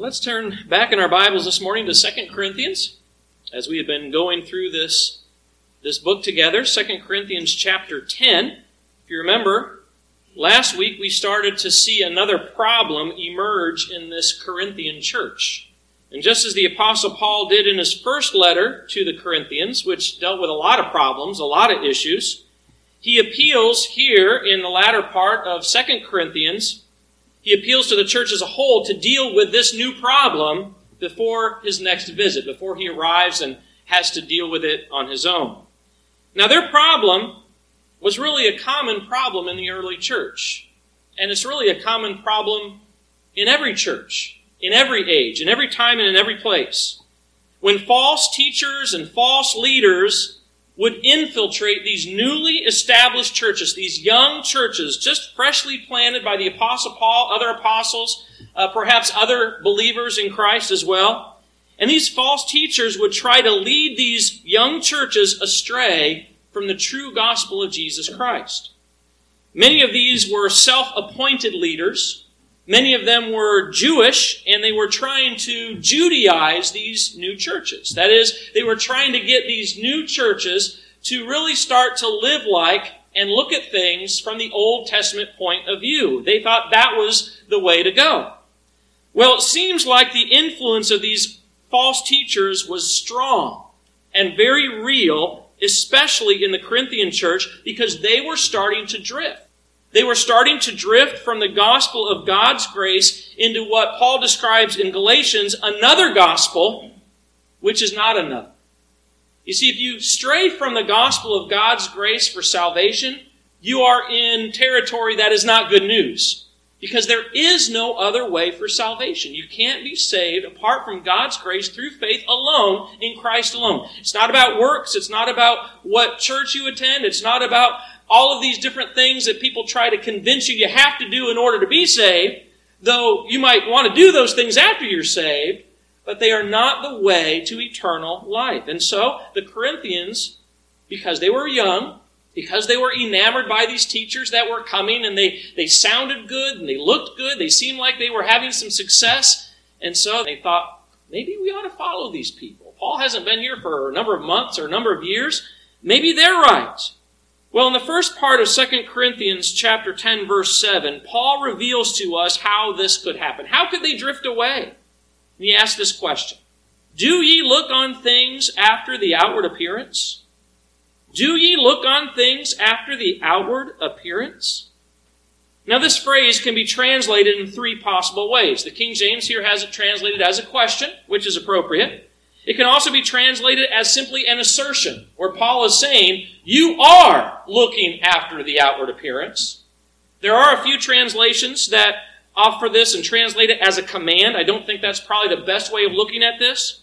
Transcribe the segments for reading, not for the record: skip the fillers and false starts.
Let's turn back in our Bibles this morning to 2 Corinthians, as we have been going through this book together, 2 Corinthians chapter 10. If you remember, last week we started to see another problem emerge in this Corinthian church. And just as the Apostle Paul did in his first letter to the Corinthians, which dealt with a lot of problems, a lot of issues, he appeals here in the latter part of 2 Corinthians. He appeals to the church as a whole to deal with this new problem before his next visit, before he arrives and has to deal with it on his own. Now, their problem was really a common problem in the early church. And it's really a common problem in every church, in every age, in every time and in every place. When false teachers and false leaders would infiltrate these newly established churches, these young churches, just freshly planted by the Apostle Paul, other apostles, perhaps other believers in Christ as well. And these false teachers would try to lead these young churches astray from the true gospel of Jesus Christ. Many of these were self-appointed leaders. Many of them were Jewish, and they were trying to Judaize these new churches. That is, they were trying to get these new churches to really start to live like and look at things from the Old Testament point of view. They thought that was the way to go. Well, it seems like the influence of these false teachers was strong and very real, especially in the Corinthian church, because they were starting to drift. They were starting to drift from the gospel of God's grace into what Paul describes in Galatians, another gospel, which is not another. You see, if you stray from the gospel of God's grace for salvation, you are in territory that is not good news. Because there is no other way for salvation. You can't be saved apart from God's grace through faith alone in Christ alone. It's not about works. It's not about what church you attend. It's not about all of these different things that people try to convince you have to do in order to be saved, though you might want to do those things after you're saved, but they are not the way to eternal life. And so the Corinthians, because they were young, because they were enamored by these teachers that were coming, and they sounded good, and they looked good, they seemed like they were having some success, and so they thought, maybe we ought to follow these people. Paul hasn't been here for a number of months or a number of years. Maybe they're right. Well, in the first part of 2 Corinthians chapter 10, verse 7, Paul reveals to us how this could happen. How could they drift away? And he asks this question: Do ye look on things after the outward appearance? Do ye look on things after the outward appearance? Now, this phrase can be translated in three possible ways. The King James here has it translated as a question, which is appropriate. It can also be translated as simply an assertion, where Paul is saying, you are looking after the outward appearance. There are a few translations that offer this and translate it as a command. I don't think that's probably the best way of looking at this.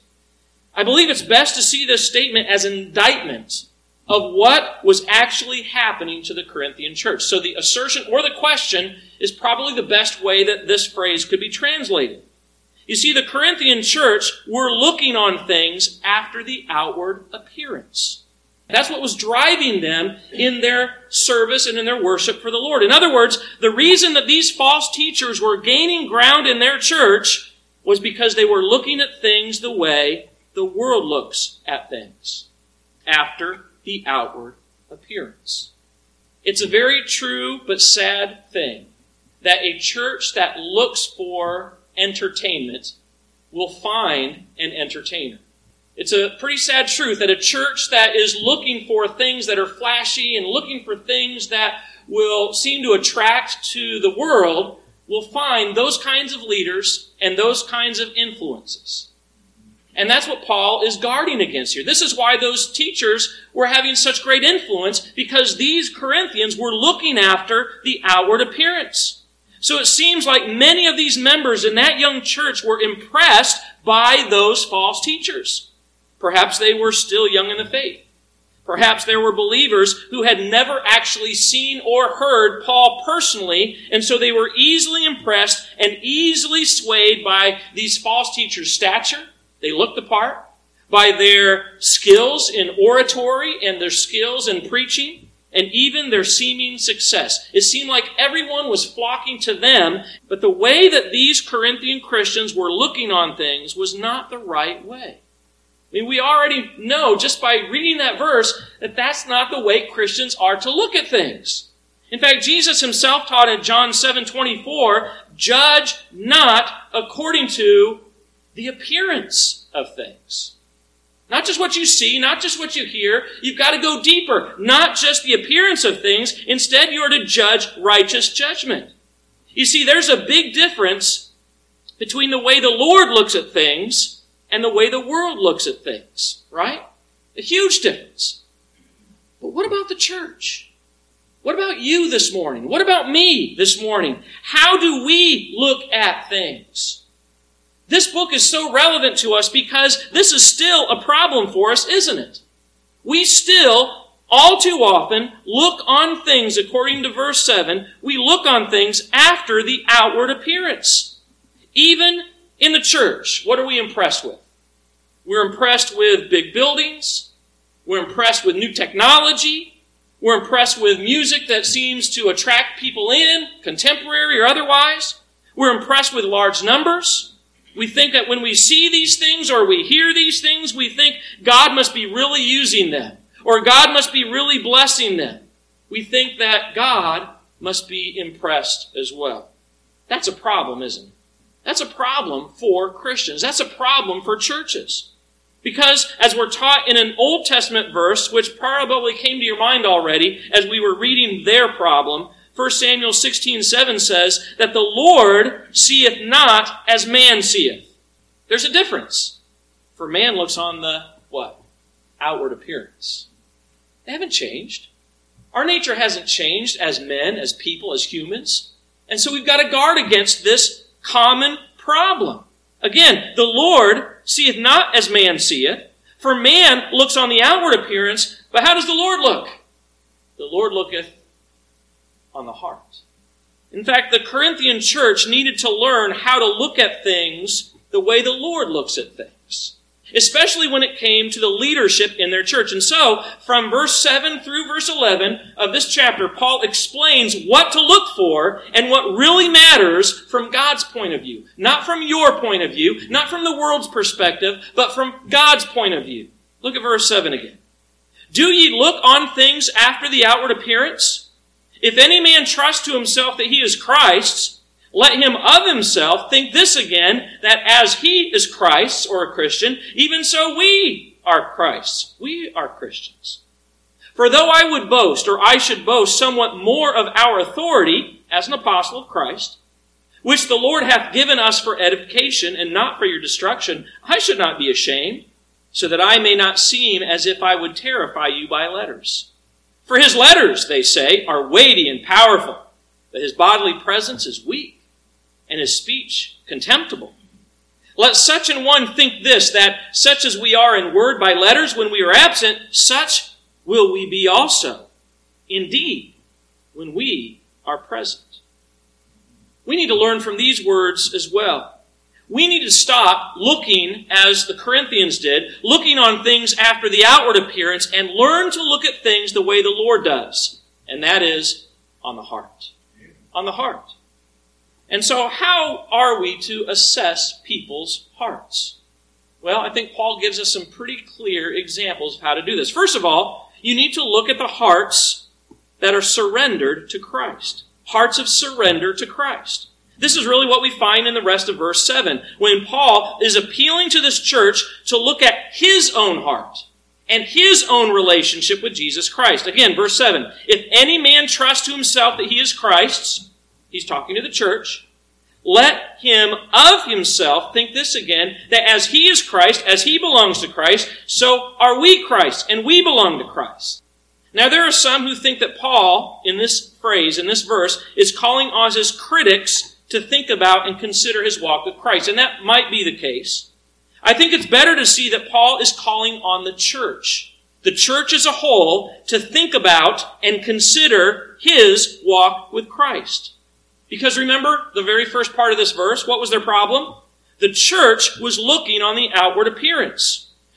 I believe it's best to see this statement as an indictment of what was actually happening to the Corinthian church. So the assertion or the question is probably the best way that this phrase could be translated. You see, the Corinthian church were looking on things after the outward appearance. That's what was driving them in their service and in their worship for the Lord. In other words, the reason that these false teachers were gaining ground in their church was because they were looking at things the way the world looks at things, after the outward appearance. It's a very true but sad thing that a church that looks for entertainment will find an entertainer. It's a pretty sad truth that a church that is looking for things that are flashy and looking for things that will seem to attract to the world will find those kinds of leaders and those kinds of influences. And that's what Paul is guarding against here. This is why those teachers were having such great influence, because these Corinthians were looking after the outward appearance. So it seems like many of these members in that young church were impressed by those false teachers. Perhaps they were still young in the faith. Perhaps there were believers who had never actually seen or heard Paul personally, and so they were easily impressed and easily swayed by these false teachers' stature. They looked the part. By their skills in oratory and their skills in preaching. and even their seeming success. It seemed like everyone was flocking to them, but the way that these Corinthian Christians were looking on things was not the right way. I mean, we already know just by reading that verse that that's not the way Christians are to look at things. In fact, Jesus himself taught in John 7:24, judge not according to the appearance of things. Not just what you see, not just what you hear. You've got to go deeper. Not just the appearance of things. Instead, you are to judge righteous judgment. You see, there's a big difference between the way the Lord looks at things and the way the world looks at things, right? A huge difference. But what about the church? What about you this morning? What about me this morning? How do we look at things? This book is so relevant to us because this is still a problem for us, isn't it? We still, all too often, look on things, according to verse 7, we look on things after the outward appearance. Even in the church, what are we impressed with? We're impressed with big buildings. We're impressed with new technology. We're impressed with music that seems to attract people in, contemporary or otherwise. We're impressed with large numbers. We think that when we see these things or we hear these things, we think God must be really using them or God must be really blessing them. We think that God must be impressed as well. That's a problem, isn't it? That's a problem for Christians. That's a problem for churches. Because as we're taught in an Old Testament verse, which probably came to your mind already as we were reading their problem, 1 Samuel 16:7 says that the Lord seeth not as man seeth. There's a difference. For man looks on the, what? Outward appearance. They haven't changed. Our nature hasn't changed as men, as people, as humans. And so we've got to guard against this common problem. Again, the Lord seeth not as man seeth. For man looks on the outward appearance, but how does the Lord look? The Lord looketh on the heart. In fact, the Corinthian church needed to learn how to look at things the way the Lord looks at things, especially when it came to the leadership in their church. And so, from verse 7 through verse 11 of this chapter, Paul explains what to look for and what really matters from God's point of view. Not from your point of view, not from the world's perspective, but from God's point of view. Look at verse 7 again. Do ye look on things after the outward appearance? If any man trust to himself that he is Christ's, let him of himself think this again, that as he is Christ's, or a Christian, even so we are Christ's. We are Christians. For though I would boast, or I should boast somewhat more of our authority, as an apostle of Christ, which the Lord hath given us for edification, and not for your destruction, I should not be ashamed, so that I may not seem as if I would terrify you by letters. For his letters, they say, are weighty and powerful, but his bodily presence is weak, and his speech contemptible. Let such an one think this, that such as we are in word by letters when we are absent, such will we be also, indeed, when we are present. We need to learn from these words as well. We need to stop looking, as the Corinthians did, looking on things after the outward appearance and learn to look at things the way the Lord does. And that is on the heart. On the heart. And so how are we to assess people's hearts? Well, I think Paul gives us some pretty clear examples of how to do this. First of all, you need to look at the hearts that are surrendered to Christ. Hearts of surrender to Christ. This is really what we find in the rest of verse 7, when Paul is appealing to this church to look at his own heart and his own relationship with Jesus Christ. Again, verse 7, if any man trust to himself that he is Christ's, he's talking to the church, let him of himself think this again, that as he is Christ, as he belongs to Christ, so are we Christ, and we belong to Christ. Now, there are some who think that Paul, in this phrase, in this verse, is calling on his critics to think about and consider his walk with Christ. And that might be the case. I think it's better to see that Paul is calling on the church as a whole, to think about and consider his walk with Christ. Because remember the very first part of this verse, what was their problem? The church was looking on the outward appearance.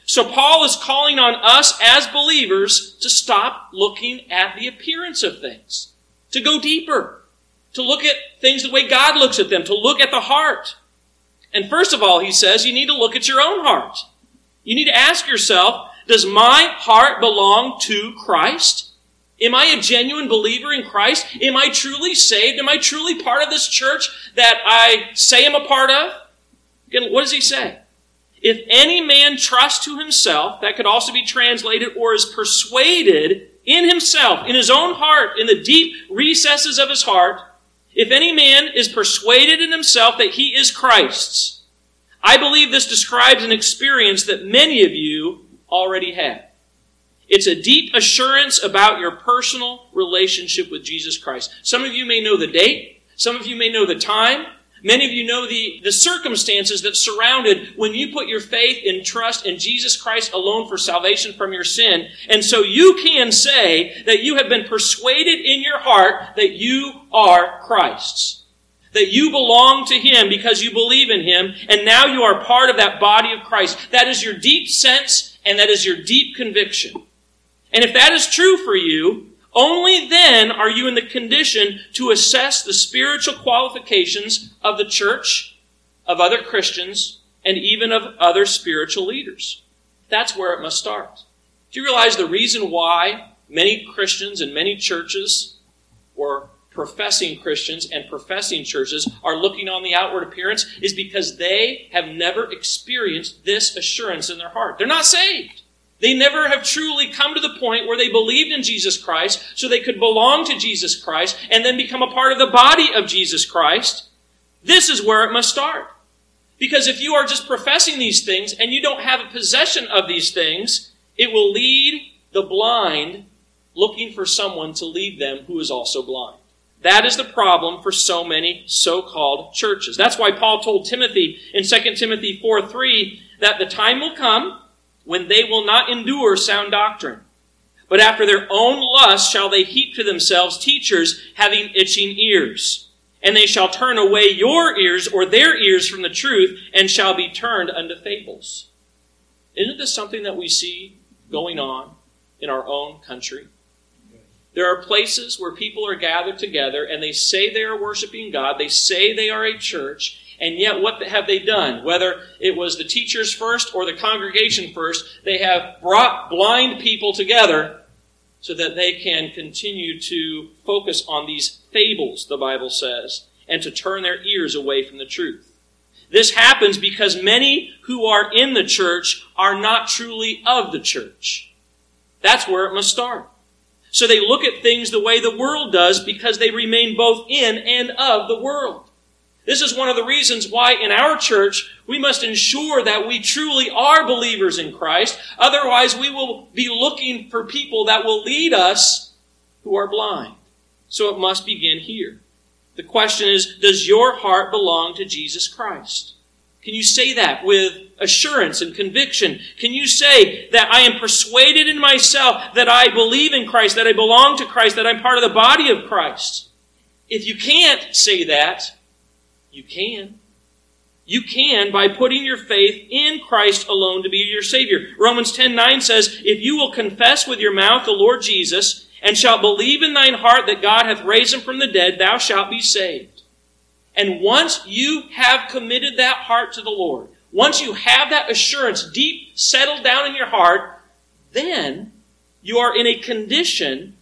So Paul is calling on us as believers to stop looking at the appearance of things, to go deeper, to look at things the way God looks at them, to look at the heart. And first of all, he says, you need to look at your own heart. You need to ask yourself, does my heart belong to Christ? Am I a genuine believer in Christ? Am I truly saved? Am I truly part of this church that I say I'm a part of? Again, what does he say? If any man trusts to himself, that could also be translated, or is persuaded in himself, in his own heart, in the deep recesses of his heart, if any man is persuaded in himself that he is Christ's, I believe this describes an experience that many of you already have. It's a deep assurance about your personal relationship with Jesus Christ. Some of you may know the date. Some of you may know the time. Many of you know the circumstances that surrounded when you put your faith and trust in Jesus Christ alone for salvation from your sin. And so you can say that you have been persuaded in your heart that you are Christ's. That you belong to Him because you believe in Him, and now you are part of that body of Christ. That is your deep sense, and that is your deep conviction. And if that is true for you, only then are you in the condition to assess the spiritual qualifications of the church, of other Christians, and even of other spiritual leaders. That's where it must start. Do you realize the reason why many Christians and many churches, or professing Christians and professing churches, are looking on the outward appearance is because they have never experienced this assurance in their heart. They're not saved. They never have truly come to the point where they believed in Jesus Christ so they could belong to Jesus Christ and then become a part of the body of Jesus Christ. This is where it must start. Because if you are just professing these things and you don't have a possession of these things, it will lead the blind looking for someone to lead them who is also blind. That is the problem for so many so-called churches. That's why Paul told Timothy in 2 Timothy 4:3 that the time will come when they will not endure sound doctrine. But after their own lust shall they heap to themselves teachers having itching ears. And they shall turn away your ears or their ears from the truth and shall be turned unto fables. Isn't this something that we see going on in our own country? There are places where people are gathered together and they say they are worshiping God. They say they are a church. And yet, what have they done? Whether it was the teachers first or the congregation first, they have brought blind people together so that they can continue to focus on these fables, the Bible says, and to turn their ears away from the truth. This happens because many who are in the church are not truly of the church. That's where it must start. So they look at things the way the world does because they remain both in and of the world. This is one of the reasons why in our church we must ensure that we truly are believers in Christ. Otherwise we will be looking for people that will lead us who are blind. So it must begin here. The question is, does your heart belong to Jesus Christ? Can you say that with assurance and conviction? Can you say that I am persuaded in myself that I believe in Christ, that I belong to Christ, that I'm part of the body of Christ? If you can't say that, you can. You can by putting your faith in Christ alone to be your Savior. Romans 10:9 says, if you will confess with your mouth the Lord Jesus, and shalt believe in thine heart that God hath raised him from the dead, thou shalt be saved. And once you have committed that heart to the Lord, once you have that assurance deep settled down in your heart, then you are in a condition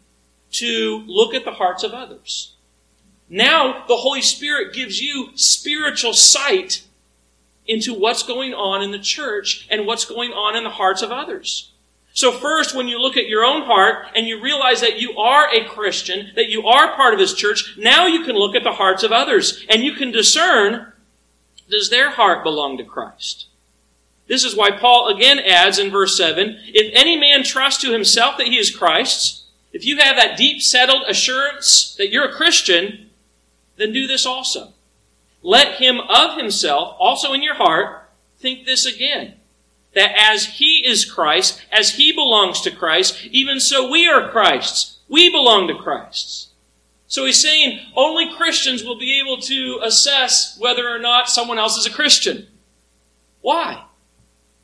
to look at the hearts of others. Now the Holy Spirit gives you spiritual sight into what's going on in the church and what's going on in the hearts of others. So first, when you look at your own heart and you realize that you are a Christian, that you are part of His church, now you can look at the hearts of others and you can discern, does their heart belong to Christ? This is why Paul again adds in verse 7, if any man trusts to himself that he is Christ's, if you have that deep settled assurance that you're a Christian, then do this also. Let him of himself, also in your heart, think this again, that as he is Christ, as he belongs to Christ, even so we are Christ's. We belong to Christ's. So he's saying only Christians will be able to assess whether or not someone else is a Christian. Why?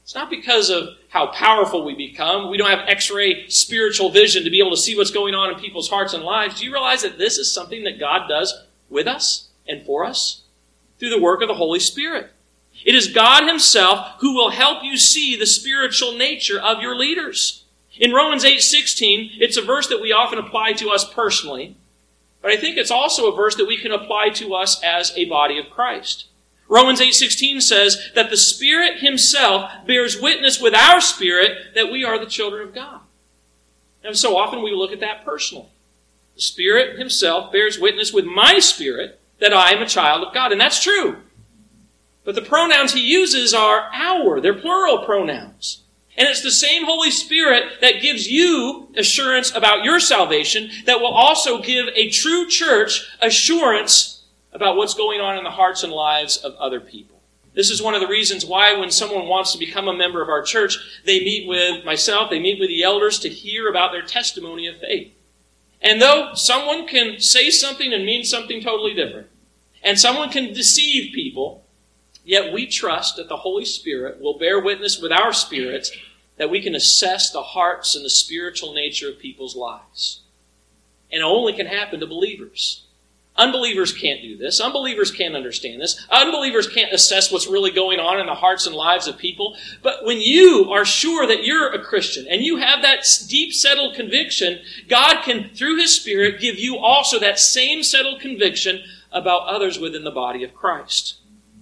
It's not because of how powerful we become. We don't have X-ray spiritual vision to be able to see what's going on in people's hearts and lives. Do you realize that this is something that God does with us and for us? Through the work of the Holy Spirit. It is God Himself who will help you see the spiritual nature of your leaders. In Romans 8:16, it's a verse that we often apply to us personally, but I think it's also a verse that we can apply to us as a body of Christ. Romans 8:16 says that the Spirit Himself bears witness with our spirit that we are the children of God. And so often we look at that personally. The Spirit Himself bears witness with my spirit that I am a child of God. And that's true. But the pronouns He uses are our. They're plural pronouns. And it's the same Holy Spirit that gives you assurance about your salvation that will also give a true church assurance about what's going on in the hearts and lives of other people. This is one of the reasons why when someone wants to become a member of our church, they meet with myself, they meet with the elders to hear about their testimony of faith. And though someone can say something and mean something totally different, and someone can deceive people, yet we trust that the Holy Spirit will bear witness with our spirits that we can assess the hearts and the spiritual nature of people's lives. And it only can happen to believers. Unbelievers can't do this. Unbelievers can't understand this. Unbelievers can't assess what's really going on in the hearts and lives of people. But when you are sure that you're a Christian and you have that deep settled conviction, God can, through His Spirit, give you also that same settled conviction about others within the body of Christ.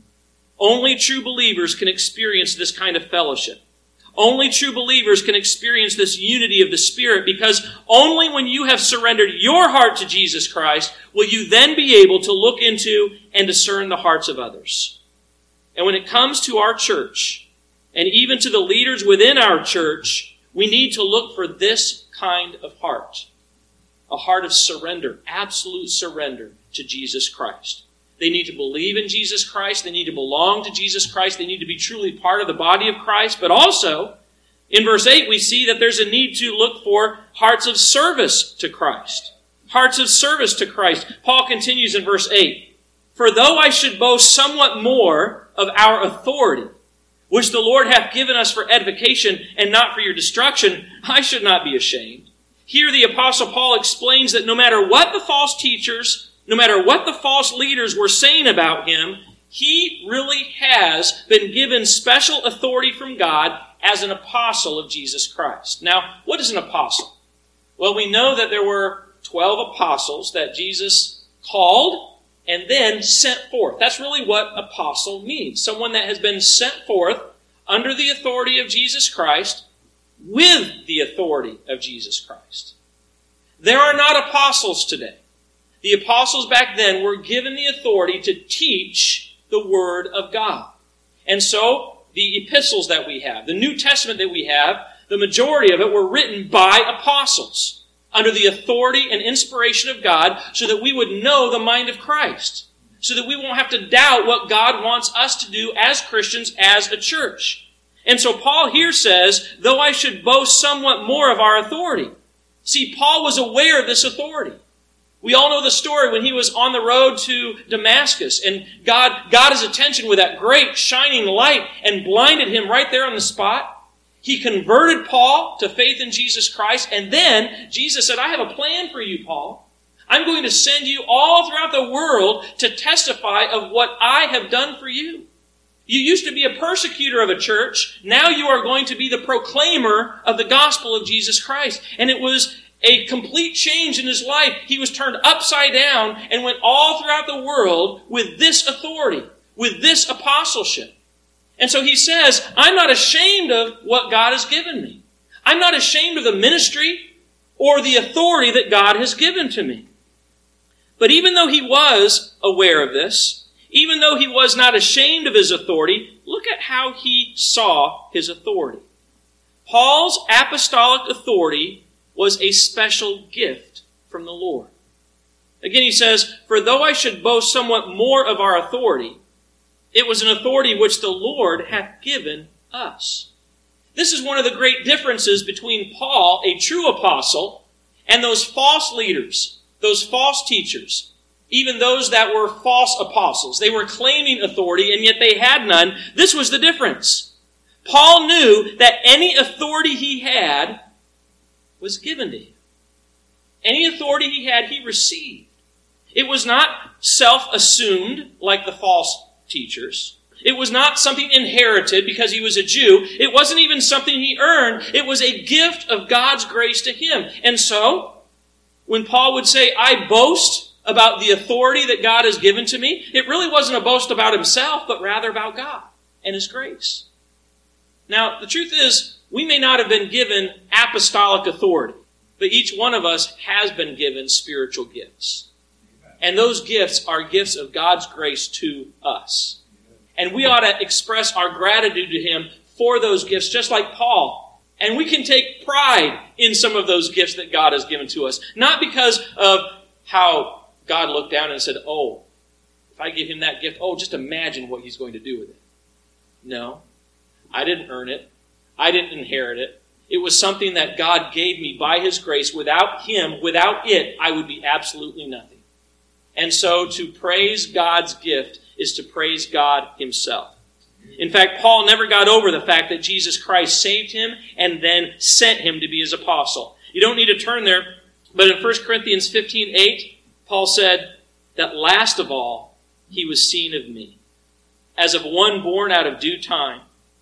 Only true believers can experience this kind of fellowship. Only true believers can experience this unity of the Spirit, because only when you have surrendered your heart to Jesus Christ will you then be able to look into and discern the hearts of others. And when it comes to our church, and even to the leaders within our church, we need to look for this kind of heart. A heart of surrender, absolute surrender to Jesus Christ. They need to believe in Jesus Christ. They need to belong to Jesus Christ. They need to be truly part of the body of Christ. But also, in verse 8, we see that there's a need to look for hearts of service to Christ. Hearts of service to Christ. Paul continues in verse 8, "For though I should boast somewhat more of our authority, which the Lord hath given us for edification and not for your destruction, I should not be ashamed." Here the Apostle Paul explains that no matter what the false teachers, no matter what the false leaders were saying about him, he really has been given special authority from God as an apostle of Jesus Christ. Now, what is an apostle? Well, we know that there were 12 apostles that Jesus called and then sent forth. That's really what apostle means. Someone that has been sent forth under the authority of Jesus Christ with the authority of Jesus Christ. There are not apostles today. The apostles back then were given the authority to teach the Word of God. And so, the epistles that we have, the New Testament that we have, the majority of it were written by apostles under the authority and inspiration of God so that we would know the mind of Christ, so that we won't have to doubt what God wants us to do as Christians, as a church. And so Paul here says, though I should boast somewhat more of our authority. See, Paul was aware of this authority. We all know the story when he was on the road to Damascus and God got his attention with that great shining light and blinded him right there on the spot. He converted Paul to faith in Jesus Christ, and then Jesus said, I have a plan for you, Paul. I'm going to send you all throughout the world to testify of what I have done for you. You used to be a persecutor of a church. Now you are going to be the proclaimer of the gospel of Jesus Christ. And it was a complete change in his life. He was turned upside down and went all throughout the world with this authority, with this apostleship. And so he says, I'm not ashamed of what God has given me. I'm not ashamed of the ministry or the authority that God has given to me. But even though he was aware of this, even though he was not ashamed of his authority, look at how he saw his authority. Paul's apostolic authority was a special gift from the Lord. Again, he says, for though I should boast somewhat more of our authority, it was an authority which the Lord hath given us. This is one of the great differences between Paul, a true apostle, and those false leaders, those false teachers, even those that were false apostles. They were claiming authority, and yet they had none. This was the difference. Paul knew that any authority he had was given to him. Any authority he had, he received. It was not self-assumed like the false teachers. It was not something inherited because he was a Jew. It wasn't even something he earned. It was a gift of God's grace to him. And so, when Paul would say, I boast about the authority that God has given to me, it really wasn't a boast about himself, but rather about God and His grace. Now, the truth is, we may not have been given apostolic authority, but each one of us has been given spiritual gifts. And those gifts are gifts of God's grace to us. And we ought to express our gratitude to Him for those gifts, just like Paul. And we can take pride in some of those gifts that God has given to us. Not because of how God looked down and said, oh, if I give him that gift, oh, just imagine what he's going to do with it. No, I didn't earn it. I didn't inherit it. It was something that God gave me by His grace. Without Him, without it, I would be absolutely nothing. And so to praise God's gift is to praise God Himself. In fact, Paul never got over the fact that Jesus Christ saved him and then sent him to be His apostle. You don't need to turn there, but in 1 Corinthians 15:8, Paul said that last of all, he was seen of me, as of one born out of due time.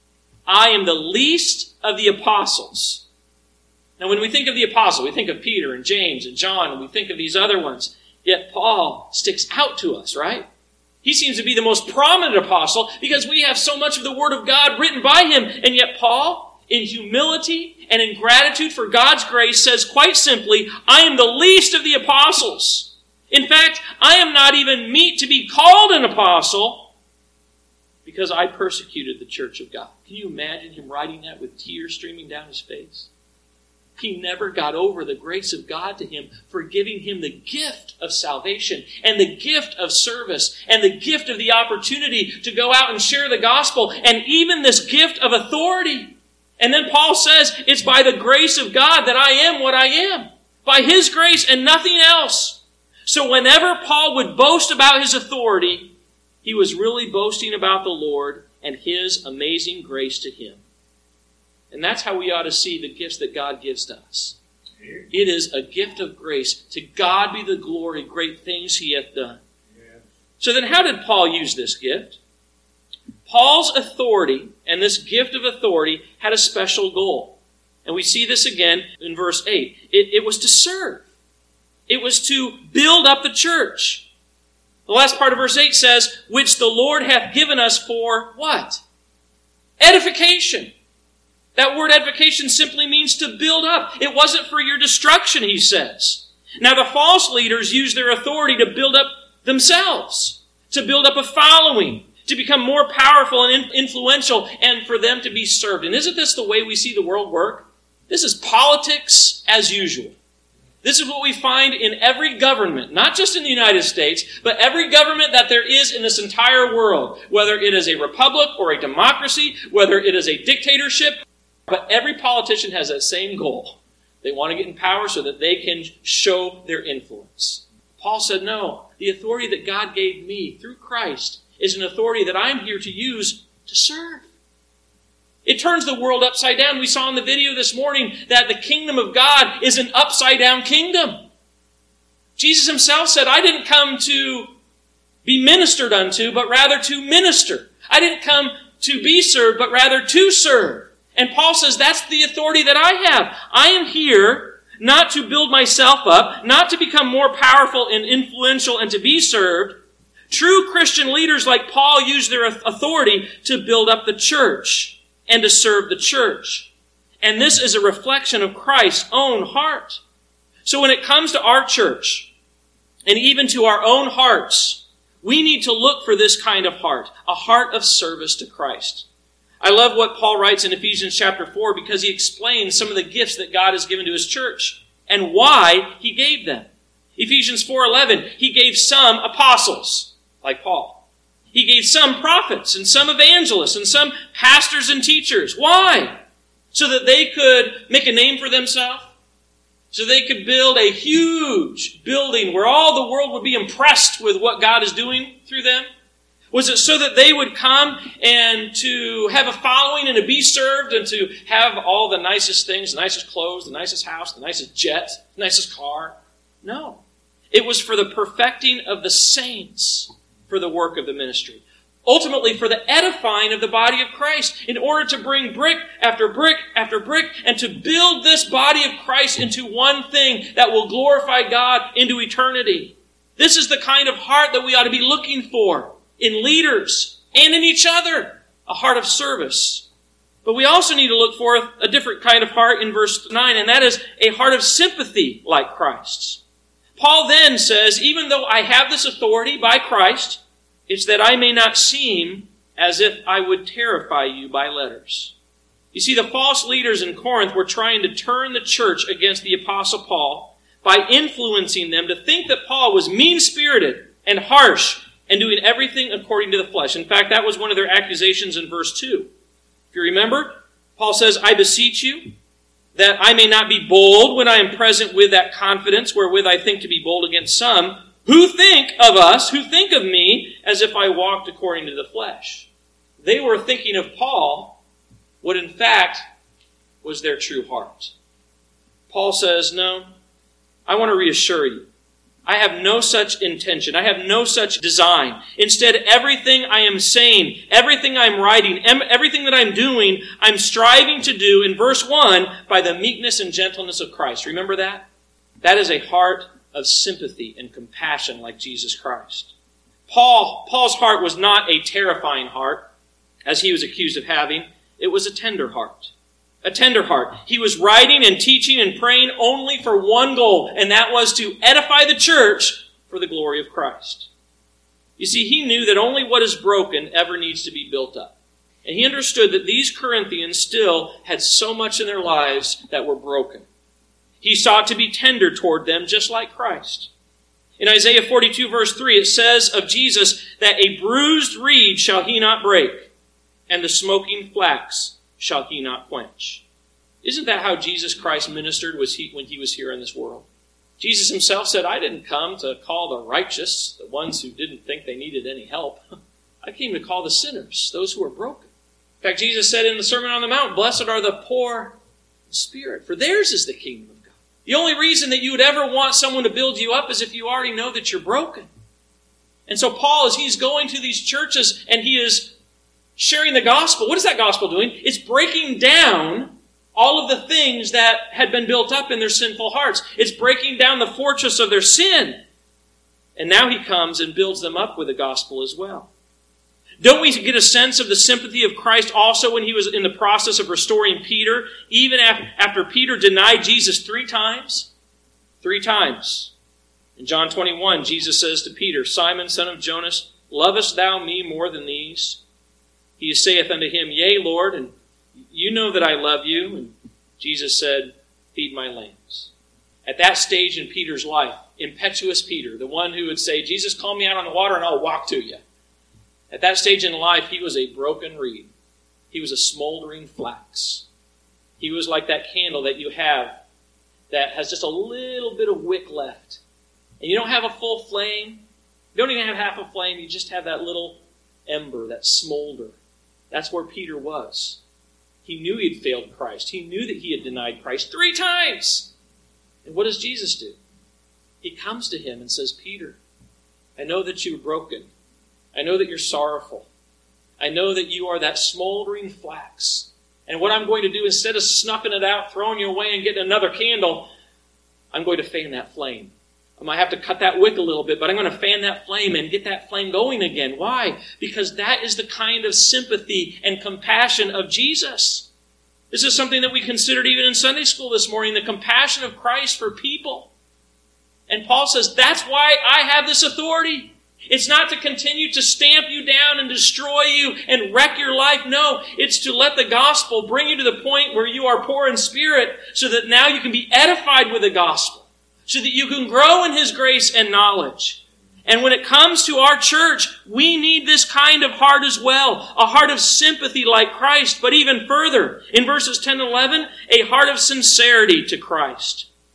I am the least of the apostles. Now, when we think of the apostle, we think of Peter and James and John, and we think of these other ones. Yet Paul sticks out to us, right? He seems to be the most prominent apostle because we have so much of the Word of God written by him. And yet Paul, in humility and in gratitude for God's grace, says quite simply, I am the least of the apostles. In fact, I am not even meet to be called an apostle because I persecuted the church of God. Can you imagine him writing that with tears streaming down his face? He never got over the grace of God to him for giving him the gift of salvation and the gift of service and the gift of the opportunity to go out and share the gospel and even this gift of authority. And then Paul says, it's by the grace of God that I am what I am. By His grace and nothing else. So whenever Paul would boast about his authority, he was really boasting about the Lord and His amazing grace to him. And that's how we ought to see the gifts that God gives to us. It is a gift of grace. To God be the glory, great things He hath done. So then how did Paul use this gift? Paul's authority and this gift of authority had a special goal. And we see this again in verse 8. It was to serve. It was to build up the church. The last part of verse 8 says, which the Lord hath given us for what? Edification. That word edification simply means to build up. It wasn't for your destruction, he says. Now the false leaders use their authority to build up themselves, to build up a following, to become more powerful and influential, and for them to be served. And isn't this the way we see the world work? This is politics as usual. This is what we find in every government, not just in the United States, but every government that there is in this entire world, whether it is a republic or a democracy, whether it is a dictatorship. But every politician has that same goal. They want to get in power so that they can show their influence. Paul said, no, the authority that God gave me through Christ is an authority that I'm here to use to serve. It turns the world upside down. We saw in the video this morning that the kingdom of God is an upside down kingdom. Jesus Himself said, I didn't come to be ministered unto, but rather to minister. I didn't come to be served, but rather to serve. And Paul says, that's the authority that I have. I am here not to build myself up, not to become more powerful and influential and to be served. True Christian leaders like Paul use their authority to build up the church and to serve the church. And this is a reflection of Christ's own heart. So when it comes to our church, and even to our own hearts, we need to look for this kind of heart, a heart of service to Christ. I love what Paul writes in Ephesians chapter 4 because he explains some of the gifts that God has given to His church and why He gave them. Ephesians 4:11, He gave some apostles, like Paul. He gave some prophets and some evangelists and some pastors and teachers. Why? So that they could make a name for themselves? So they could build a huge building where all the world would be impressed with what God is doing through them? Was it so that they would come and to have a following and to be served and to have all the nicest things, the nicest clothes, the nicest house, the nicest jet, the nicest car? No. It was for the perfecting of the saints for the work of the ministry. Ultimately, for the edifying of the body of Christ, in order to bring brick after brick after brick and to build this body of Christ into one thing that will glorify God into eternity. This is the kind of heart that we ought to be looking for in leaders and in each other, a heart of service. But we also need to look for a different kind of heart in verse 9, and that is a heart of sympathy like Christ's. Paul then says, even though I have this authority by Christ, it's that I may not seem as if I would terrify you by letters. You see, the false leaders in Corinth were trying to turn the church against the Apostle Paul by influencing them to think that Paul was mean-spirited and harsh and doing everything according to the flesh. In fact, that was one of their accusations in verse 2. If you remember, Paul says, I beseech you that I may not be bold when I am present with that confidence wherewith I think to be bold against some who think of us, who think of me, as if I walked according to the flesh. They were thinking of Paul what in fact was their true heart. Paul says, no, I want to reassure you. I have no such intention. I have no such design. Instead, everything I am saying, everything I'm writing, everything that I'm doing, I'm striving to do in verse 1 by the meekness and gentleness of Christ. Remember that? That is a heart of sympathy and compassion like Jesus Christ. Paul's heart was not a terrifying heart, as he was accused of having. It was a tender heart. A tender heart. He was writing and teaching and praying only for one goal, and that was to edify the church for the glory of Christ. You see, he knew that only what is broken ever needs to be built up. And he understood that these Corinthians still had so much in their lives that were broken. He sought to be tender toward them, just like Christ. In Isaiah 42, verse 3, it says of Jesus that a bruised reed shall he not break, and the smoking flax shall he not quench. Isn't that how Jesus Christ ministered when he was here in this world? Jesus himself said, I didn't come to call the righteous, the ones who didn't think they needed any help. I came to call the sinners, those who are broken. In fact, Jesus said in the Sermon on the Mount, blessed are the poor in spirit, for theirs is the kingdom of God. The only reason that you would ever want someone to build you up is if you already know that you're broken. And so Paul, as he's going to these churches and he is sharing the gospel, what is that gospel doing? It's breaking down all of the things that had been built up in their sinful hearts. It's breaking down the fortress of their sin. And now he comes and builds them up with the gospel as well. Don't we get a sense of the sympathy of Christ also when he was in the process of restoring Peter, even after Peter denied Jesus 3 times? 3 times. In John 21, Jesus says to Peter, Simon, son of Jonas, lovest thou me more than these? He saith unto him, Yea, Lord, and you know that I love you. And Jesus said, Feed my lambs. At that stage in Peter's life, impetuous Peter, the one who would say, Jesus, call me out on the water and I'll walk to you. At that stage in life, he was a broken reed. He was a smoldering flax. He was like that candle that you have that has just a little bit of wick left. And you don't have a full flame. You don't even have half a flame. You just have that little ember, that smolder. That's where Peter was. He knew he had failed Christ. He knew that he had denied Christ 3 times. And what does Jesus do? He comes to him and says, Peter, I know that you're broken. I know that you're sorrowful. I know that you are that smoldering flax. And what I'm going to do, instead of snuffing it out, throwing you away and getting another candle, I'm going to fan that flame. I might have to cut that wick a little bit, but I'm going to fan that flame and get that flame going again. Why? Because that is the kind of sympathy and compassion of Jesus. This is something that we considered even in Sunday school this morning, the compassion of Christ for people. And Paul says, that's why I have this authority. It's not to continue to stamp you down and destroy you and wreck your life. No, it's to let the gospel bring you to the point where you are poor in spirit so that now you can be edified with the gospel. So that you can grow in His grace and knowledge. And when it comes to our church, we need this kind of heart as well. A heart of sympathy like Christ, but even further, in verses 10 and 11, a heart of sincerity to Christ.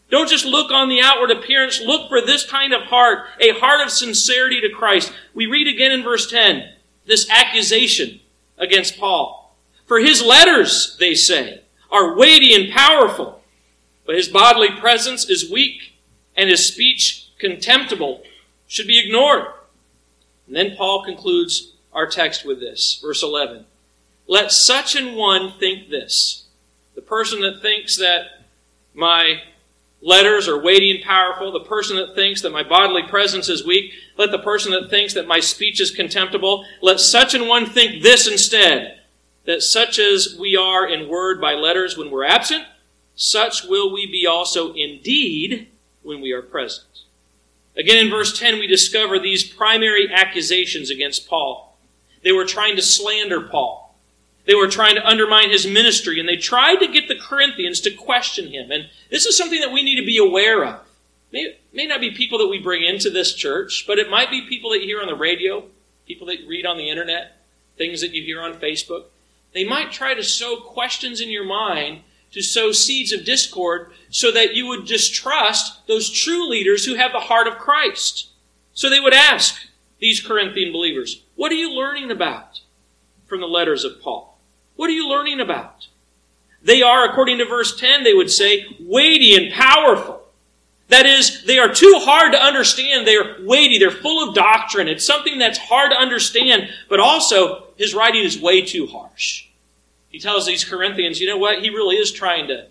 Don't just look on the outward appearance. Look for this kind of heart, a heart of sincerity to Christ. We read again in verse 10, this accusation against Paul. For his letters, they say, are weighty and powerful, but his bodily presence is weak, and his speech contemptible, should be ignored. And then Paul concludes our text with this, verse 11. Let such an one think this. The person that thinks that my letters are weighty and powerful, the person that thinks that my bodily presence is weak, let the person that thinks that my speech is contemptible, let such an one think this instead, that such as we are in word by letters when we're absent, such will we be also in deed when we are present. Again, in verse 10, we discover these primary accusations against Paul. They were trying to slander Paul. They were trying to undermine his ministry, and they tried to get the Corinthians to question him. And this is something that we need to be aware of. It may not be people that we bring into this church, but it might be people that you hear on the radio, people that you read on the internet, things that you hear on Facebook. They might try to sow questions in your mind, to sow seeds of discord, so that you would distrust those true leaders who have the heart of Christ. So they would ask these Corinthian believers, what are you learning about from the letters of Paul? What are you learning about? They are, according to verse 10, they would say, weighty and powerful. That is, they are too hard to understand. They are weighty. They're full of doctrine. It's something that's hard to understand, but also his writing is way too harsh. He tells these Corinthians, you know what? He really is trying to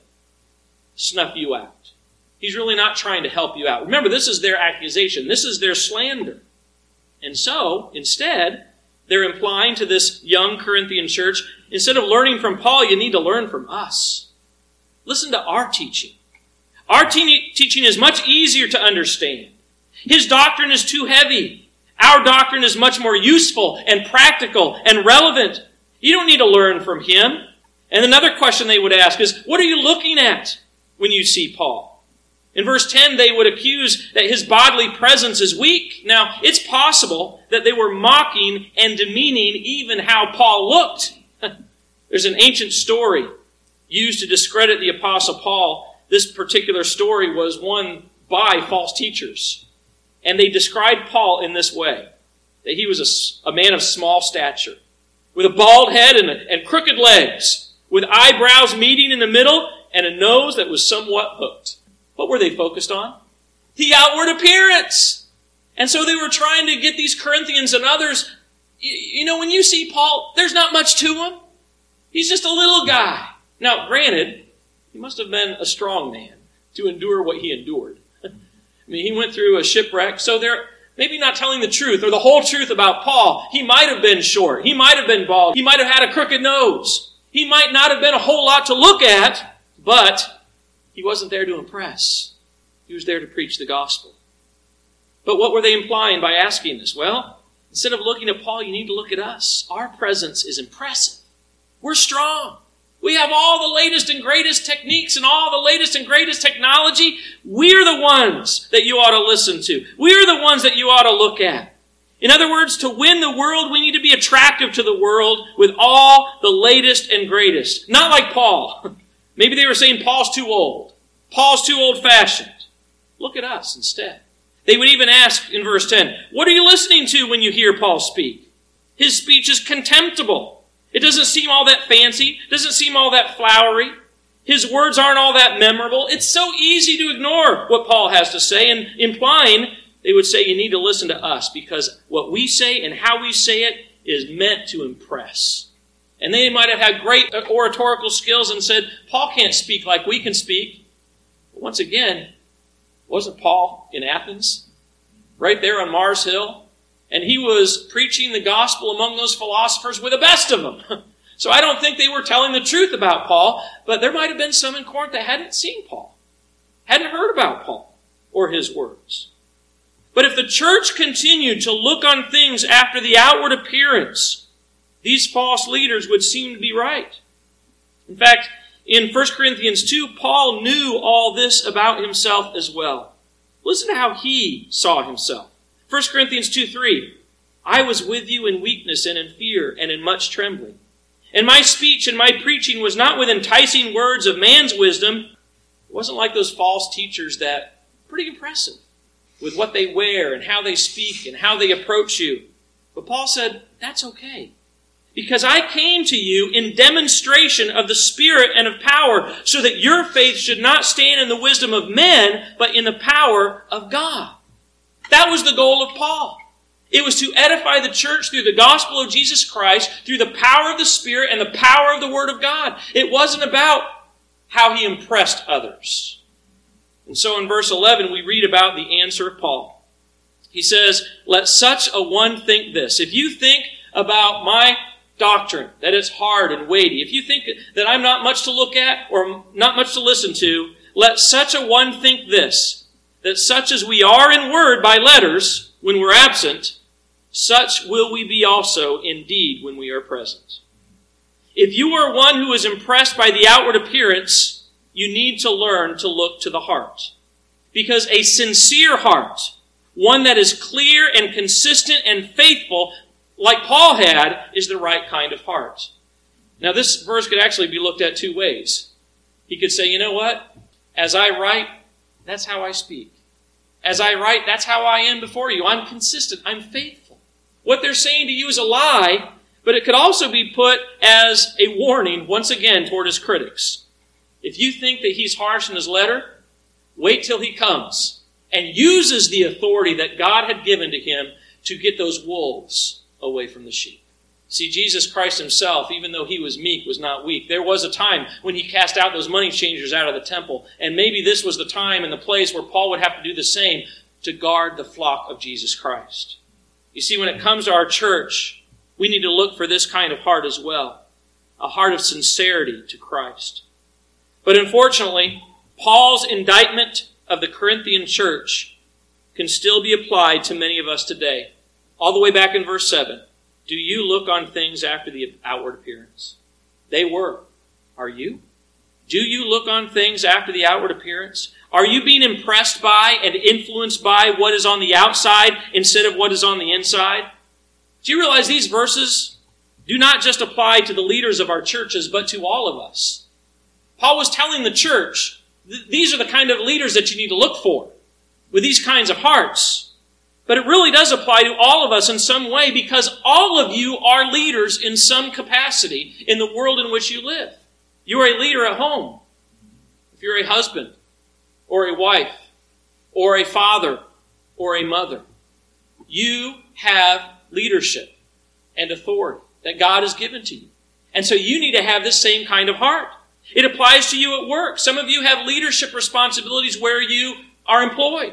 snuff you out. He's really not trying to help you out. Remember, this is their accusation. This is their slander. And so, instead, they're implying to this young Corinthian church, instead of learning from Paul, you need to learn from us. Listen to our teaching. Our teaching is much easier to understand. His doctrine is too heavy. Our doctrine is much more useful and practical and relevant. You don't need to learn from him. And another question they would ask is, what are you looking at when you see Paul? In verse 10, they would accuse that his bodily presence is weak. Now, it's possible that they were mocking and demeaning even how Paul looked. There's an ancient story used to discredit the Apostle Paul. This particular story was won by false teachers. And they described Paul in this way, that he was a man of small stature, with a bald head and crooked legs, with eyebrows meeting in the middle and a nose that was somewhat hooked. What were they focused on? The outward appearance. And so they were trying to get these Corinthians and others, you know, when you see Paul, there's not much to him. He's just a little guy. Now, granted, he must have been a strong man to endure what he endured. I mean, he went through a shipwreck, so they're maybe not telling the truth or the whole truth about Paul. He might have been short. He might have been bald. He might have had a crooked nose. He might not have been a whole lot to look at, but he wasn't there to impress. He was there to preach the gospel. But what were they implying by asking this? Well, instead of looking at Paul, you need to look at us. Our presence is impressive. We're strong. We have all the latest and greatest techniques and all the latest and greatest technology. We're the ones that you ought to listen to. We're the ones that you ought to look at. In other words, to win the world, we need to be attractive to the world with all the latest and greatest. Not like Paul. Maybe they were saying Paul's too old. Paul's too old-fashioned. Look at us instead. They would even ask in verse 10, what are you listening to when you hear Paul speak? His speech is contemptible. It doesn't seem all that fancy. It doesn't seem all that flowery. His words aren't all that memorable. It's so easy to ignore what Paul has to say, and implying they would say you need to listen to us because what we say and how we say it is meant to impress. And they might have had great oratorical skills and said, Paul can't speak like we can speak. But once again, wasn't Paul in Athens? Right there on Mars Hill? And he was preaching the gospel among those philosophers with the best of them. So I don't think they were telling the truth about Paul, but there might have been some in Corinth that hadn't seen Paul, hadn't heard about Paul or his words. But if the church continued to look on things after the outward appearance, these false leaders would seem to be right. In fact, in 1 Corinthians 2, Paul knew all this about himself as well. Listen to how he saw himself. 1 Corinthians 2:3, I was with you in weakness and in fear and in much trembling. And my speech and my preaching was not with enticing words of man's wisdom, wasn't like those false teachers that pretty impressive with what they wear and how they speak and how they approach you. But Paul said, that's okay. Because I came to you in demonstration of the Spirit and of power, so that your faith should not stand in the wisdom of men, but in the power of God. That was the goal of Paul. It was to edify the church through the gospel of Jesus Christ, through the power of the Spirit and the power of the Word of God. It wasn't about how he impressed others. And so in verse 11, we read about the answer of Paul. He says, let such a one think this. If you think about my doctrine, that it's hard and weighty, if you think that I'm not much to look at or not much to listen to, let such a one think this, that such as we are in word by letters when we're absent, such will we be also in deed when we are present. If you are one who is impressed by the outward appearance, you need to learn to look to the heart. Because a sincere heart, one that is clear and consistent and faithful, like Paul had, is the right kind of heart. Now this verse could actually be looked at two ways. He could say, you know what? As I write, that's how I speak. As I write, that's how I am before you. I'm consistent. I'm faithful. What they're saying to you is a lie, but it could also be put as a warning, once again, toward his critics. If you think that he's harsh in his letter, wait till he comes and uses the authority that God had given to him to get those wolves away from the sheep. See, Jesus Christ himself, even though he was meek, was not weak. There was a time when he cast out those money changers out of the temple. And maybe this was the time and the place where Paul would have to do the same to guard the flock of Jesus Christ. You see, when it comes to our church, we need to look for this kind of heart as well. A heart of sincerity to Christ. But unfortunately, Paul's indictment of the Corinthian church can still be applied to many of us today. All the way back in verse 7. Do you look on things after the outward appearance? They were. Are you? Do you look on things after the outward appearance? Are you being impressed by and influenced by what is on the outside instead of what is on the inside? Do you realize these verses do not just apply to the leaders of our churches, but to all of us? Paul was telling the church, these are the kind of leaders that you need to look for, with these kinds of hearts. But it really does apply to all of us in some way, because all of you are leaders in some capacity in the world in which you live. You are a leader at home. If you're a husband, or a wife, or a father, or a mother, you have leadership and authority that God has given to you. And so you need to have this same kind of heart. It applies to you at work. Some of you have leadership responsibilities where you are employed.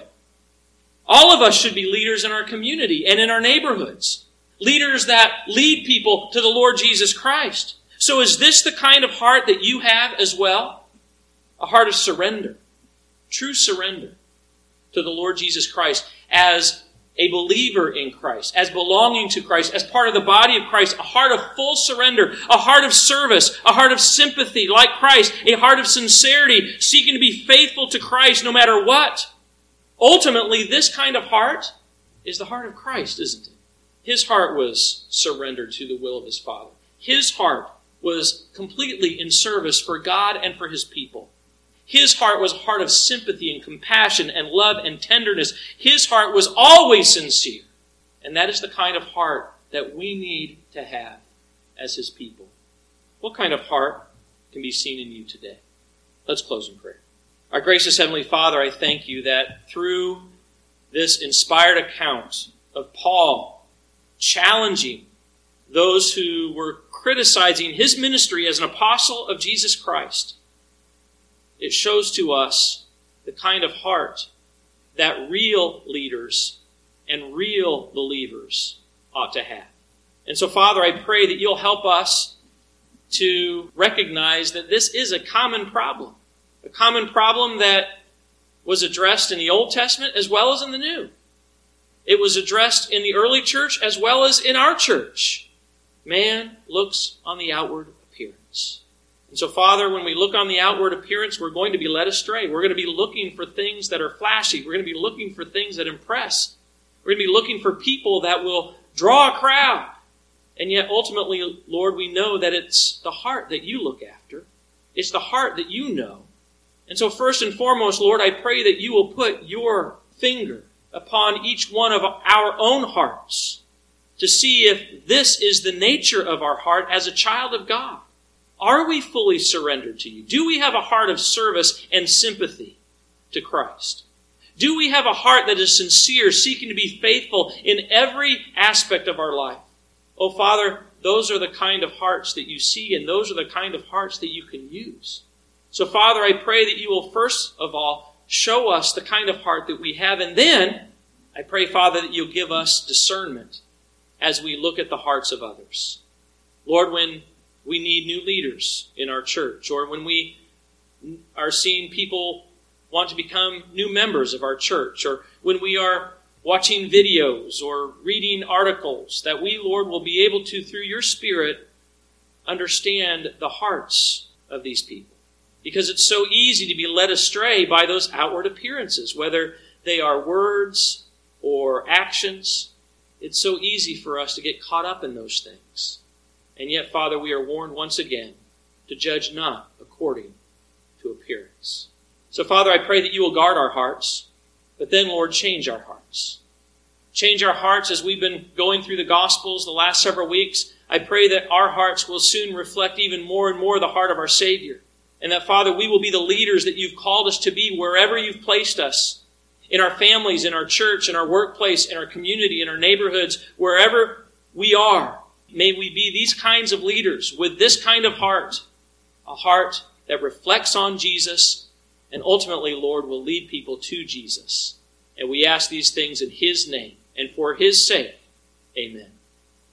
All of us should be leaders in our community and in our neighborhoods. Leaders that lead people to the Lord Jesus Christ. So is this the kind of heart that you have as well? A heart of surrender. True surrender to the Lord Jesus Christ as a believer in Christ, as belonging to Christ, as part of the body of Christ, a heart of full surrender, a heart of service, a heart of sympathy like Christ, a heart of sincerity, seeking to be faithful to Christ no matter what. Ultimately, this kind of heart is the heart of Christ, isn't it? His heart was surrendered to the will of his Father. His heart was completely in service for God and for his people. His heart was a heart of sympathy and compassion and love and tenderness. His heart was always sincere. And that is the kind of heart that we need to have as his people. What kind of heart can be seen in you today? Let's close in prayer. Our gracious Heavenly Father, I thank you that through this inspired account of Paul challenging those who were criticizing his ministry as an apostle of Jesus Christ, it shows to us the kind of heart that real leaders and real believers ought to have. And so, Father, I pray that you'll help us to recognize that this is a common problem. A common problem that was addressed in the Old Testament as well as in the New. It was addressed in the early church as well as in our church. Man looks on the outward appearance. And so, Father, when we look on the outward appearance, we're going to be led astray. We're going to be looking for things that are flashy. We're going to be looking for things that impress. We're going to be looking for people that will draw a crowd. And yet, ultimately, Lord, we know that it's the heart that you look after. It's the heart that you know. And so first and foremost, Lord, I pray that you will put your finger upon each one of our own hearts to see if this is the nature of our heart as a child of God. Are we fully surrendered to you? Do we have a heart of service and sympathy to Christ? Do we have a heart that is sincere, seeking to be faithful in every aspect of our life? Oh, Father, those are the kind of hearts that you see, and those are the kind of hearts that you can use. So, Father, I pray that you will first of all show us the kind of heart that we have, and then I pray, Father, that you'll give us discernment as we look at the hearts of others. Lord, when we need new leaders in our church, or when we are seeing people want to become new members of our church, or when we are watching videos or reading articles, that we, Lord, will be able to, through your Spirit, understand the hearts of these people. Because it's so easy to be led astray by those outward appearances, whether they are words or actions. It's so easy for us to get caught up in those things. And yet, Father, we are warned once again to judge not according to appearance. So, Father, I pray that you will guard our hearts, but then, Lord, change our hearts. Change our hearts as we've been going through the Gospels the last several weeks. I pray that our hearts will soon reflect even more and more the heart of our Savior. And that, Father, we will be the leaders that you've called us to be wherever you've placed us. In our families, in our church, in our workplace, in our community, in our neighborhoods, wherever we are. May we be these kinds of leaders with this kind of heart. A heart that reflects on Jesus and ultimately, Lord, will lead people to Jesus. And we ask these things in his name and for his sake. Amen.